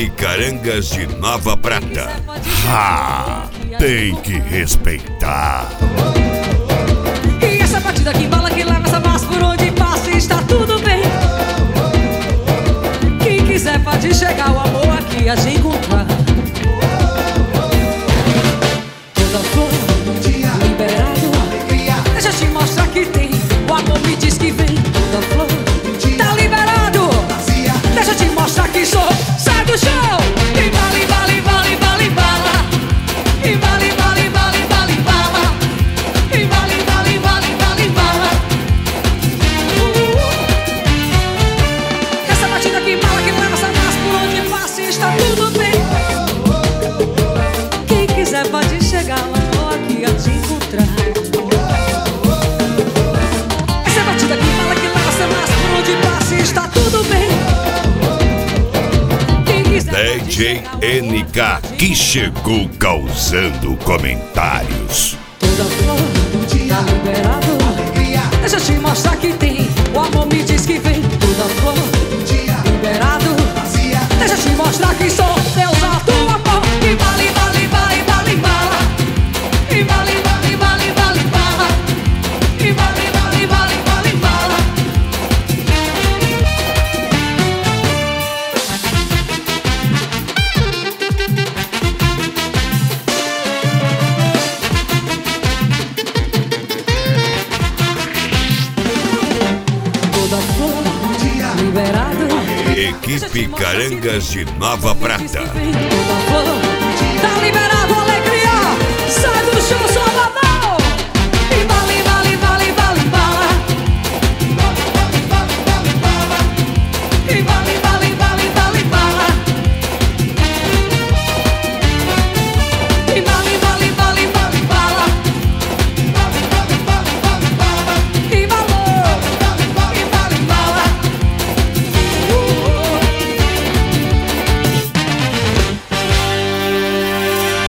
Equipe Carangas de Nova Prata. Tem que respeitar. E essa batida que embala, que leva essa massa por onde passa, está tudo bem. Quem quiser pode chegar, o amor aqui a te encontrar. Toda flor, liberado, deixa eu te mostrar que tem. O amor me diz que vem. Toda flor, tá liberado, deixa eu te mostrar que sou. Sai do chão! E vale, vale, vale, vale, bala. E vale, vale, vale, vale, bala. E vale, vale, vale, vale, bala. Essa batida que embala, que leva essa massa por onde passa, está tudo bem. Quem quiser pode chegar, lá aqui a te encontrar. Essa batida que embala, que leva essa massa por onde passa, está tudo bem. DJ NK, que chegou causando comentários. Toda flor tá liberado, deixa eu te mostrar que tem. O amor me diz que vem. Toda flor liberado, deixa eu te mostrar que sou Deus a tua amor. E vale, vale, vale, vale, bala. E vale, vale, vale, vale, bala. E vale, vale, vale, vale, bala. Toda flor liberado, Equipe Carangas de Nova Prata. toda flor